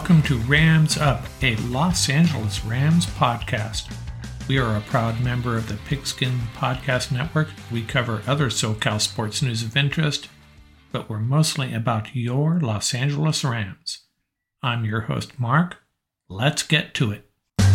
Welcome to Rams Up, a Los Angeles Rams podcast. We are a proud member of the Pigskin Podcast Network. We cover other SoCal sports news of interest, but we're mostly about your Los Angeles Rams. I'm your host, Mark. Let's get to it.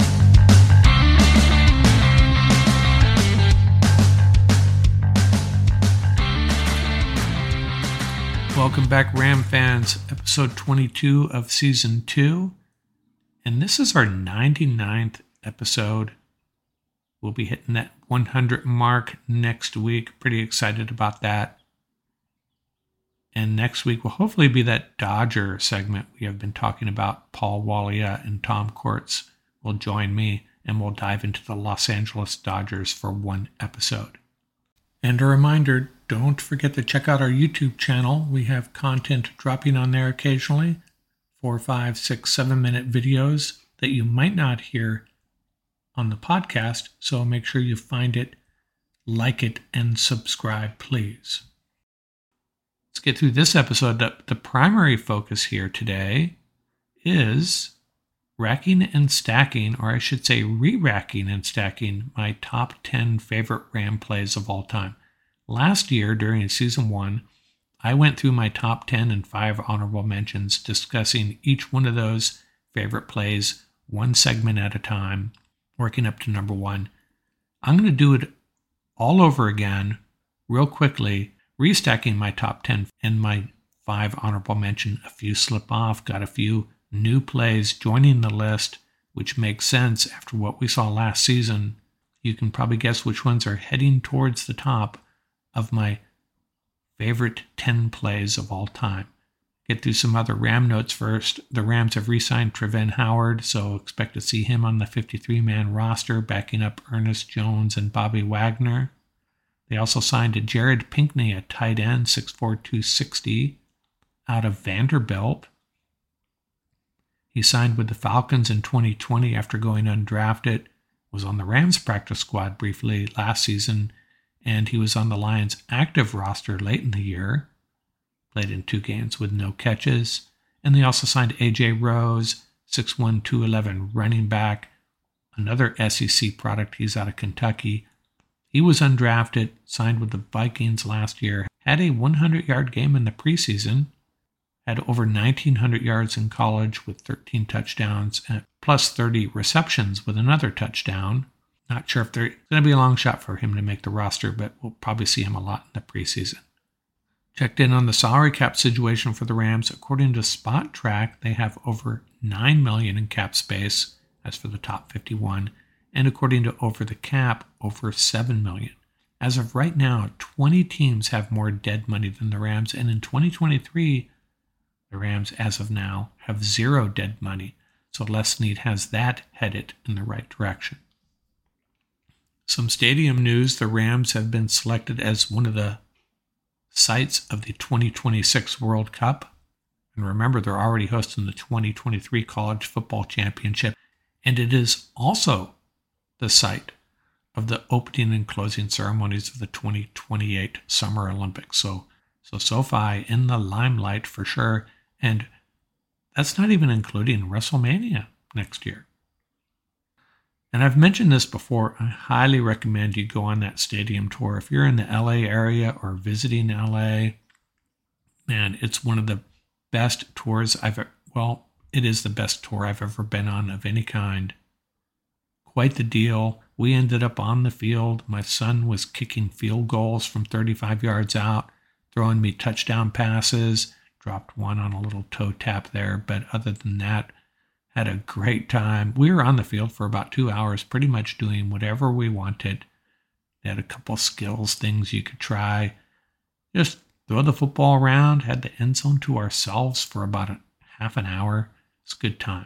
Welcome back, Ram fans. Episode 22 of Season 2. And this is our 99th episode. We'll be hitting that 100 mark next week. Pretty excited about that. And next week will hopefully be that Dodger segment we have been talking about. Paul Walia and Tom Courts will join me, and we'll dive into the Los Angeles Dodgers for one episode. And a reminder, don't forget to check out our YouTube channel. We have content dropping on there occasionally, 4, 5, 6, 7-minute videos that you might not hear on the podcast. So make sure you find it, like it, and subscribe, please. Let's get through this episode. The primary focus here today is racking and stacking, or I should say re-racking and stacking my top 10 favorite Ram plays of all time. Last year, during Season 1, I went through my top 10 and 5 honorable mentions, discussing each one of those favorite plays, one segment at a time, working up to number 1. I'm going to do it all over again, real quickly, restacking my top 10 and my 5 honorable mention. A few slip off, got a few new plays joining the list, which makes sense after what we saw last season. You can probably guess which ones are heading towards the top of my favorite 10 plays of all time. Get through some other Ram notes first. The Rams have re-signed Travin Howard, so expect to see him on the 53-man roster, backing up Ernest Jones and Bobby Wagner. They also signed Jared Pinkney, a tight end, 6'4", 260, out of Vanderbilt. He signed with the Falcons in 2020 after going undrafted, was on the Rams practice squad briefly last season, and he was on the Lions active roster late in the year. Played in 2 games with no catches. And they also signed A.J. Rose, 6'1", 211 running back, another SEC product. He's out of Kentucky. He was undrafted, signed with the Vikings last year, had a 100-yard game in the preseason, had over 1,900 yards in college with 13 touchdowns, and plus 30 receptions with another touchdown. Not sure if there's going to be a long shot for him to make the roster, but we'll probably see him a lot in the preseason. Checked in on the salary cap situation for the Rams. According to Spot Track, they have over $9 million in cap space. As for the top 51. And according to Over the Cap, over $7 million. As of right now, 20 teams have more dead money than the Rams. And in 2023, the Rams, as of now, have 0 dead money. So Les Snead has that headed in the right direction. Some stadium news. The Rams have been selected as one of the sites of the 2026 World Cup. And remember, they're already hosting the 2023 College Football Championship. And it is also the site of the opening and closing ceremonies of the 2028 Summer Olympics. So SoFi in the limelight for sure. And that's not even including WrestleMania next year. And I've mentioned this before, I highly recommend you go on that stadium tour. If you're in the LA area or visiting LA, man, it's one of the best tours it is the best tour I've ever been on of any kind. Quite the deal. We ended up on the field. My son was kicking field goals from 35 yards out, throwing me touchdown passes, dropped one on a little toe tap there, but other than that, had a great time. We were on the field for about 2 hours, pretty much doing whatever we wanted. They had a couple skills things you could try. Just throw the football around, had the end zone to ourselves for about half an hour. It's a good time.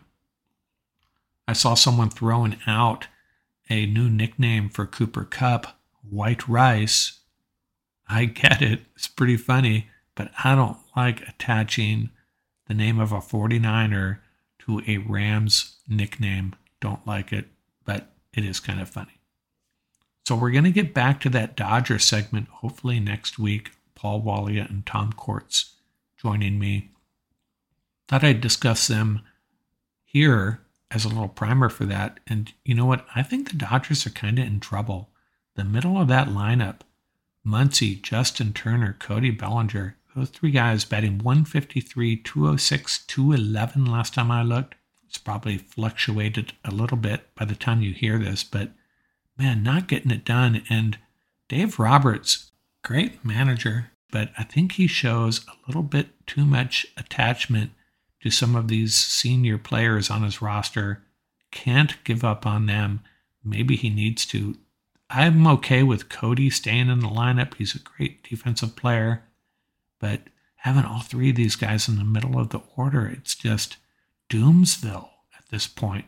I saw someone throwing out a new nickname for Cooper Kupp, White Rice. I get it. It's pretty funny, but I don't like attaching the name of a 49er to a Rams nickname. Don't like it, but it is kind of funny. So we're going to get back to that Dodger segment hopefully next week. Paul Walia and Tom Courts joining me. Thought I'd discuss them here as a little primer for that. And you know what? I think the Dodgers are kind of in trouble. The middle of that lineup, Muncy, Justin Turner, Cody Bellinger, those three guys batting 153, 206, 211 last time I looked. It's probably fluctuated a little bit by the time you hear this, but man, not getting it done. And Dave Roberts, great manager, but I think he shows a little bit too much attachment to some of these senior players on his roster. Can't give up on them. Maybe he needs to. I'm okay with Cody staying in the lineup. He's a great defensive player. But having all three of these guys in the middle of the order, it's just Doomsville at this point.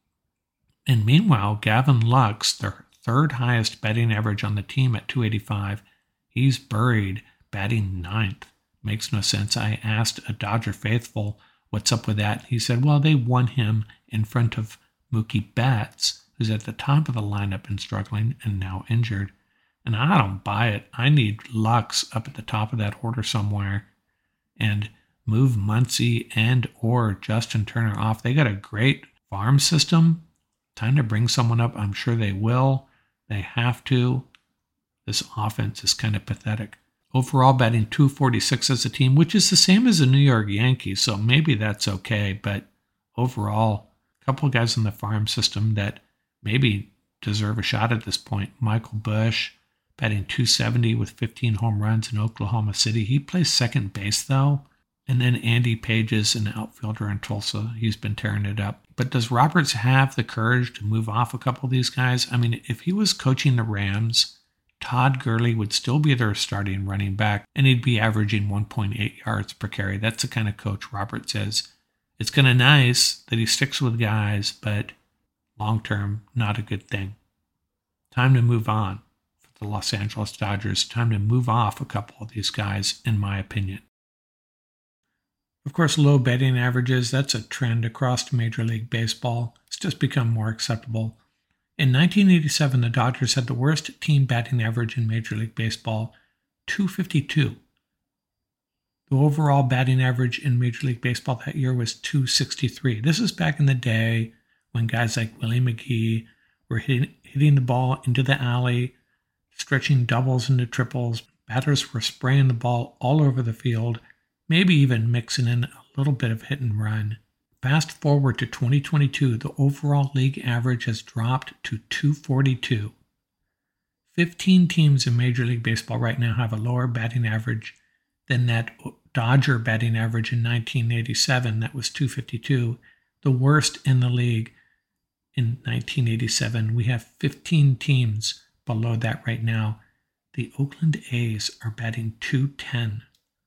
And meanwhile, Gavin Lux, their third highest batting average on the team at 285, he's buried, batting ninth. Makes no sense. I asked a Dodger faithful what's up with that. He said, well, they won him in front of Mookie Betts, who's at the top of the lineup and struggling and now injured. And I don't buy it. I need Lux up at the top of that order somewhere and move Muncy and or Justin Turner off. They got a great farm system. Time to bring someone up. I'm sure they will. They have to. This offense is kind of pathetic. Overall batting 246 as a team, which is the same as the New York Yankees, so maybe that's okay. But overall, a couple of guys in the farm system that maybe deserve a shot at this point. Michael Busch, batting 270 with 15 home runs in Oklahoma City. He plays second base, though. And then Andy Page is an outfielder in Tulsa. He's been tearing it up. But does Roberts have the courage to move off a couple of these guys? I mean, if he was coaching the Rams, Todd Gurley would still be their starting running back, and he'd be averaging 1.8 yards per carry. That's the kind of coach Roberts is. It's kind of nice that he sticks with guys, but long-term, not a good thing. Time to move on. The Los Angeles Dodgers, time to move off a couple of these guys, in my opinion. Of course, low batting averages, that's a trend across Major League Baseball. It's just become more acceptable. In 1987, the Dodgers had the worst team batting average in Major League Baseball, 252. The overall batting average in Major League Baseball that year was 263. This is back in the day when guys like Willie McGee were hitting the ball into the alley, stretching doubles into triples. Batters were spraying the ball all over the field, maybe even mixing in a little bit of hit and run. Fast forward to 2022, the overall league average has dropped to 242. 15 teams in Major League Baseball right now have a lower batting average than that Dodger batting average in 1987. That was 252, the worst in the league in 1987. We have 15 teams below that right now. The Oakland A's are batting 210.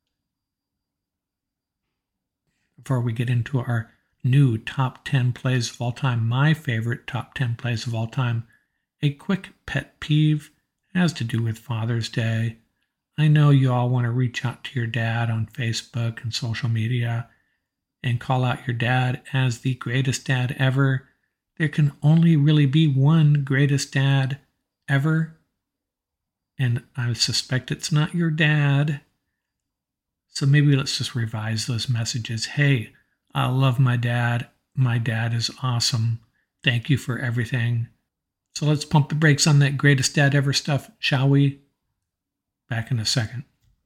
Before we get into our new top 10 plays of all time, my favorite top 10 plays of all time, a quick pet peeve has to do with Father's Day. I know you all want to reach out to your dad on Facebook and social media and call out your dad as the greatest dad ever. There can only really be one greatest dad ever, and I suspect it's not your dad. So maybe let's just revise those messages. Hey, I love my dad. My dad is awesome. Thank you for everything. So let's pump the brakes on that greatest dad ever stuff, shall we? Back in a second.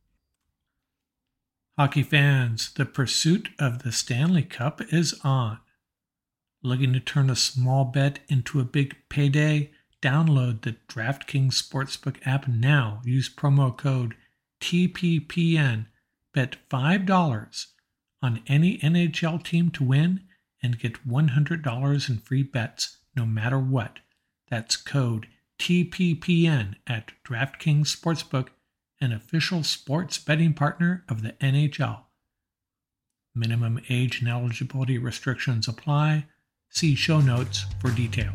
Hockey fans, the pursuit of the Stanley Cup is on. Looking to turn a small bet into a big payday? Download the DraftKings Sportsbook app now. Use promo code TPPN. Bet $5 on any NHL team to win and get $100 in free bets no matter what. That's code TPPN at DraftKings Sportsbook, an official sports betting partner of the NHL. Minimum age and eligibility restrictions apply. See show notes for details.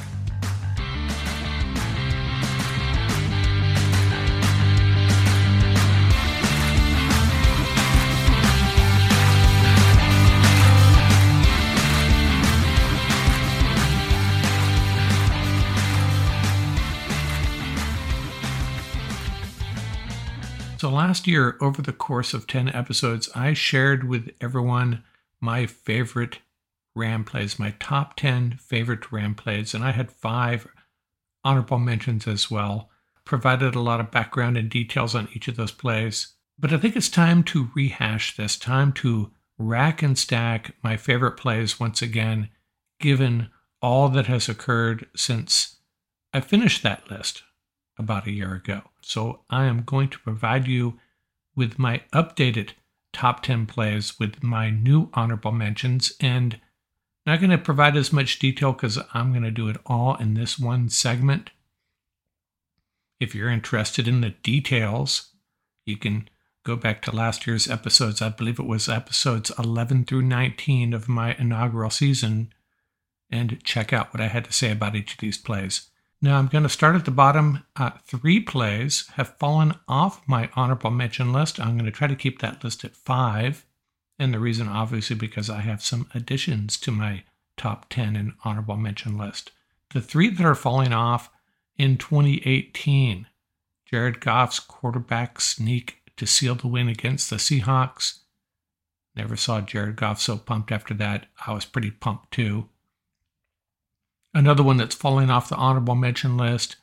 So last year, over the course of 10 episodes, I shared with everyone my favorite Ram plays, my top 10 favorite Ram plays, and I had 5 honorable mentions as well. Provided a lot of background and details on each of those plays. But I think it's time to rehash this, time to rack and stack my favorite plays once again, given all that has occurred since I finished that list about a year ago. So I am going to provide you with my updated top 10 plays with my new honorable mentions, and not going to provide as much detail because I'm going to do it all in this one segment. If you're interested in the details, you can go back to last year's episodes. I believe it was episodes 11 through 19 of my inaugural season, and check out what I had to say about each of these plays. Now I'm going to start at the bottom. 3 plays have fallen off my honorable mention list. I'm going to try to keep that list at 5. And the reason, obviously, because I have some additions to my top 10 and honorable mention list. The 3 that are falling off in 2018, Jared Goff's quarterback sneak to seal the win against the Seahawks. Never saw Jared Goff so pumped after that. I was pretty pumped too. Another one that's falling off the honorable mention list,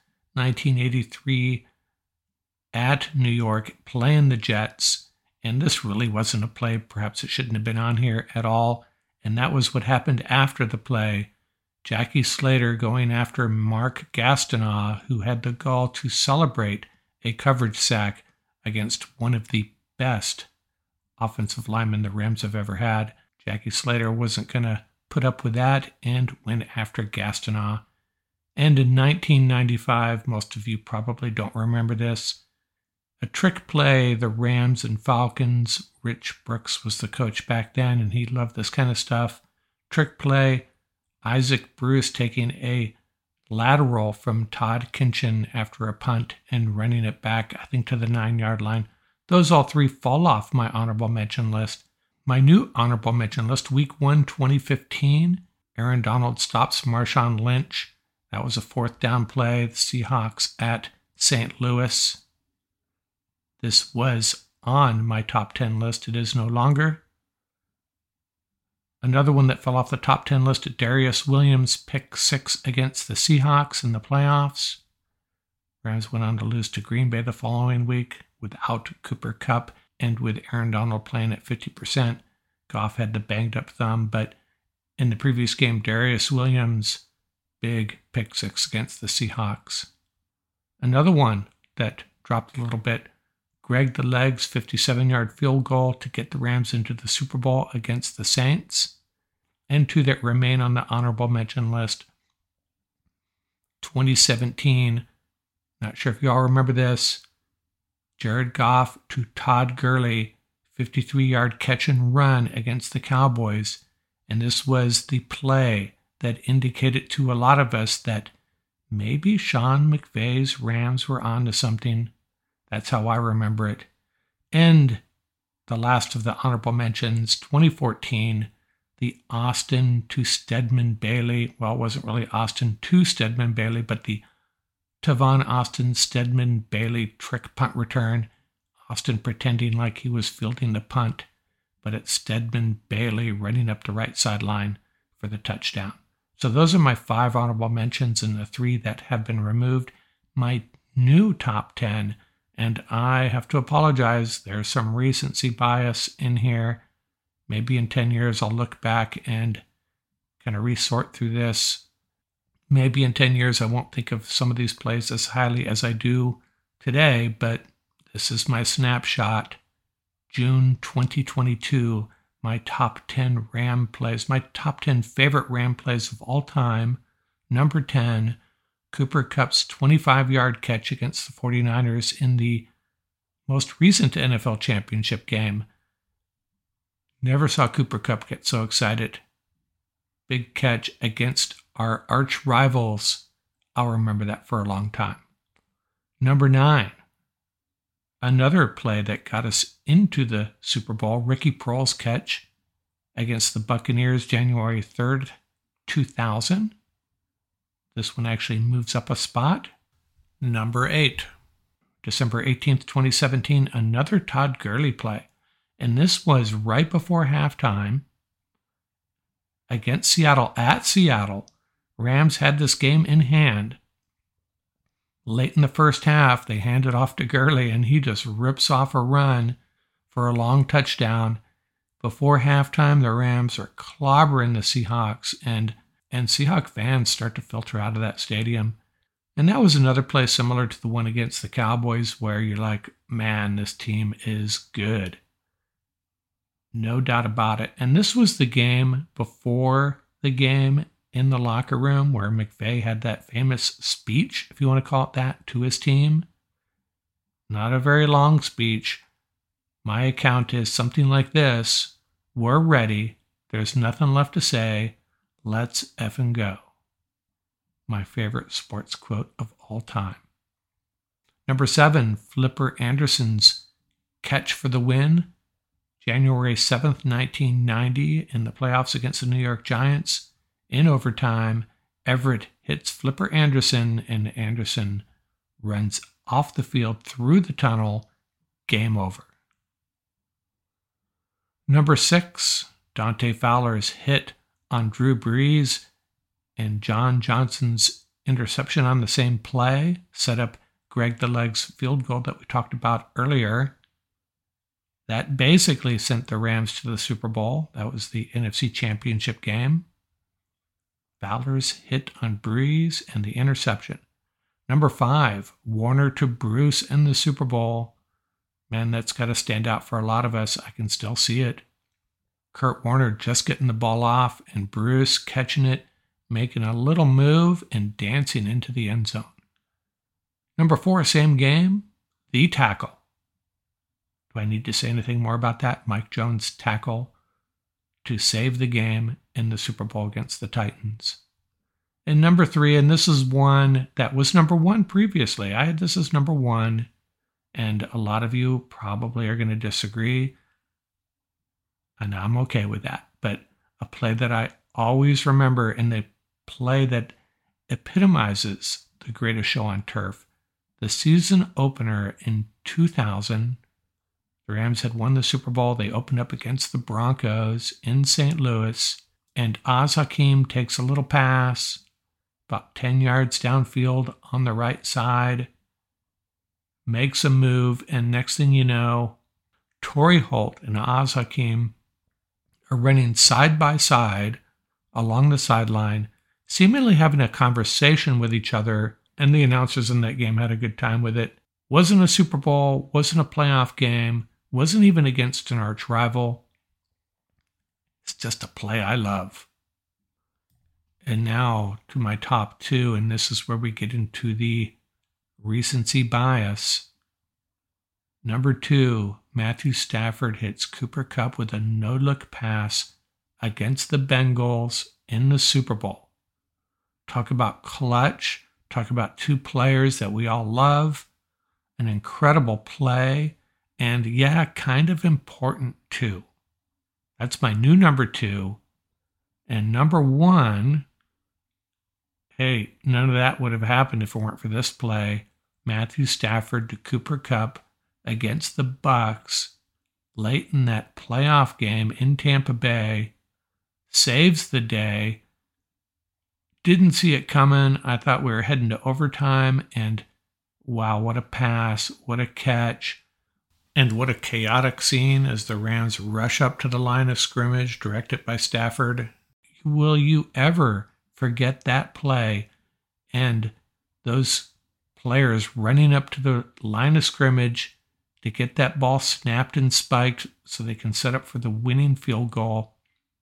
1983 at New York, playing the Jets. And this really wasn't a play. Perhaps it shouldn't have been on here at all. And that was what happened after the play. Jackie Slater going after Mark Gastineau, who had the gall to celebrate a coverage sack against one of the best offensive linemen the Rams have ever had. Jackie Slater wasn't going to put up with that and went after Gastineau. And in 1995, most of you probably don't remember this, a trick play, the Rams and Falcons. Rich Brooks was the coach back then, and he loved this kind of stuff. Trick play, Isaac Bruce taking a lateral from Todd Kinchin after a punt and running it back, I think, to the 9-yard line. Those all 3 fall off my honorable mention list. My new honorable mention list, Week 1, 2015, Aaron Donald stops Marshawn Lynch. That was a 4th down play, the Seahawks at St. Louis. This was on my top 10 list. It is no longer. Another one that fell off the top 10 list, Darius Williams pick 6 against the Seahawks in the playoffs. Rams went on to lose to Green Bay the following week without Cooper Kupp and with Aaron Donald playing at 50%. Goff had the banged up thumb, but in the previous game, Darius Williams, big pick 6 against the Seahawks. Another one that dropped a little bit, Greg the Legs 57-yard field goal to get the Rams into the Super Bowl against the Saints. And 2 that remain on the honorable mention list. 2017, not sure if you all remember this, Jared Goff to Todd Gurley, 53-yard catch and run against the Cowboys. And this was the play that indicated to a lot of us that maybe Sean McVay's Rams were on to something. That's how I remember it. And the last of the honorable mentions, 2014, the Austin to Stedman Bailey. Well, it wasn't really Austin to Stedman Bailey, but the Tavon Austin Stedman Bailey trick punt return. Austin pretending like he was fielding the punt, but it's Stedman Bailey running up the right sideline for the touchdown. So those are my 5 honorable mentions and the 3 that have been removed. My new top 10. And I have to apologize, there's some recency bias in here. Maybe in 10 years I'll look back and kind of resort through this. Maybe in 10 years I won't think of some of these plays as highly as I do today, but this is my snapshot. June 2022, my top 10 Ram plays, my top 10 favorite Ram plays of all time. Number 10, Cooper Kupp's 25-yard catch against the 49ers in the most recent NFL championship game. Never saw Cooper Kupp get so excited. Big catch against our arch rivals. I'll remember that for a long time. Number 9, another play that got us into the Super Bowl, Ricky Proehl's catch against the Buccaneers January 3rd, 2000. This one actually moves up a spot. Number 8, December 18th, 2017, another Todd Gurley play. And this was right before halftime against Seattle at Seattle. Rams had this game in hand. Late in the first half, they hand it off to Gurley, and he just rips off a run for a long touchdown. Before halftime, the Rams are clobbering the Seahawks, and Seahawk fans start to filter out of that stadium. And that was another play similar to the one against the Cowboys where you're like, man, this team is good. No doubt about it. And this was the game before the game in the locker room where McVay had that famous speech, if you want to call it that, to his team. Not a very long speech. My account is something like this: we're ready. There's nothing left to say. Let's effing go. My favorite sports quote of all time. Number 7, Flipper Anderson's catch for the win. January 7th, 1990, in the playoffs against the New York Giants. In overtime, Everett hits Flipper Anderson, and Anderson runs off the field through the tunnel. Game over. Number 6, Dante Fowler's hit on Drew Brees and John Johnson's interception on the same play set up Greg the Leg's field goal that we talked about earlier. That basically sent the Rams to the Super Bowl. That was the NFC Championship game. Fowler's hit on Brees and the interception. Number 5, Warner to Bruce in the Super Bowl. Man, that's got to stand out for a lot of us. I can still see it. Kurt Warner just getting the ball off and Bruce catching it, making a little move and dancing into the end zone. Number 4, same game, the tackle. Do I need to say anything more about that? Mike Jones' tackle to save the game in the Super Bowl against the Titans. And number 3, and this is one that was number 1 previously. I had this as number 1, and a lot of you probably are going to disagree, and I'm okay with that. But a play that I always remember, and the play that epitomizes the greatest show on turf, the season opener in 2000, the Rams had won the Super Bowl. They opened up against the Broncos in St. Louis, and Oz Hakeem takes a little pass about 10 yards downfield on the right side, makes a move, and next thing you know, Torrey Holt and Oz Hakeem are running side by side along the sideline, seemingly having a conversation with each other, and the announcers in that game had a good time with it. Wasn't a Super Bowl, wasn't a playoff game, wasn't even against an arch rival. It's just a play I love. And now to my top 2, and this is where we get into the recency bias. Number 2, Matthew Stafford hits Cooper Kupp with a no-look pass against the Bengals in the Super Bowl. Talk about clutch. Talk about 2 players that we all love. An incredible play. And yeah, kind of important too. That's my new number 2. And number 1, hey, none of that would have happened if it weren't for this play. Matthew Stafford to Cooper Kupp against the Bucs late in that playoff game in Tampa Bay. Saves the day. Didn't see it coming. I thought we were heading to overtime, and wow, what a pass, what a catch. And what a chaotic scene as the Rams rush up to the line of scrimmage, directed by Stafford. Will you ever forget that play and those players running up to the line of scrimmage to get that ball snapped and spiked so they can set up for the winning field goal?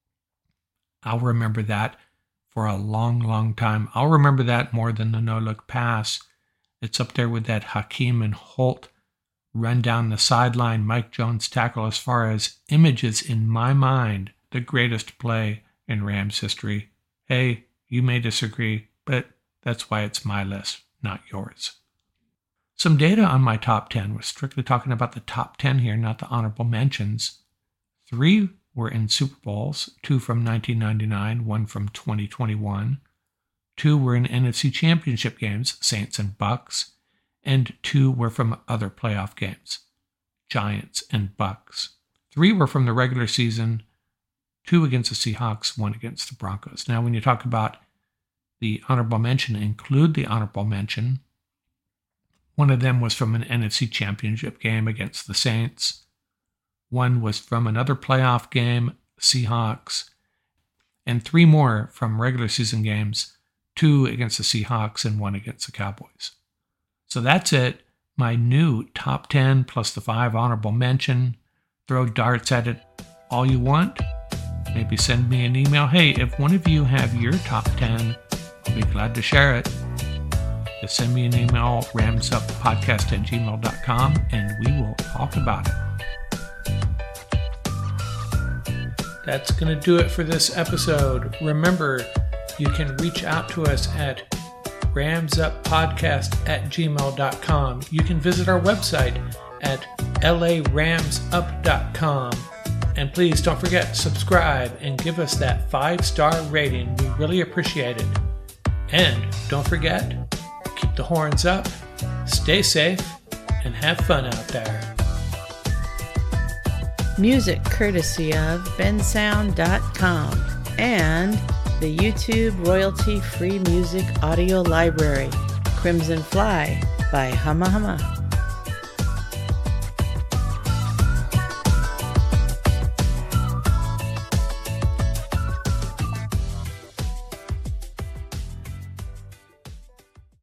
I'll remember that for a long, long time. I'll remember that more than the no-look pass. It's up there with that Hakeem and Holt run down the sideline, Mike Jones tackle, as far as images in my mind, the greatest play in Rams history. Hey, you may disagree, but that's why it's my list, not yours. Some data on my top 10. We're strictly talking about the top 10 here, not the honorable mentions. 3 were in Super Bowls, 2 from 1999, 1 from 2021. 2 were in NFC Championship games, Saints and Bucks, and 2 were from other playoff games, Giants and Bucks. 3 were from the regular season, 2 against the Seahawks, 1 against the Broncos. Now, when you talk about the honorable mention, include the honorable mention. One of them was from an NFC Championship game against the Saints. One was from another playoff game, Seahawks. And 3 more from regular season games, 2 against the Seahawks and 1 against the Cowboys. So that's it. My new top 10 plus the 5 honorable mention. Throw darts at it all you want. Maybe send me an email. Hey, if one of you have your top 10, I'll be glad to share it. Just send me an email, ramsuppodcast@gmail.com, and we will talk about it. That's going to do it for this episode. Remember, you can reach out to us at ramsuppodcast@gmail.com. You can visit our website at laramsup.com. And please don't forget, subscribe and give us that 5-star rating. We really appreciate it. And don't forget, keep the horns up, stay safe, and have fun out there. Music courtesy of bensound.com and the YouTube royalty-free music audio library, Crimson Fly by Hama Hama.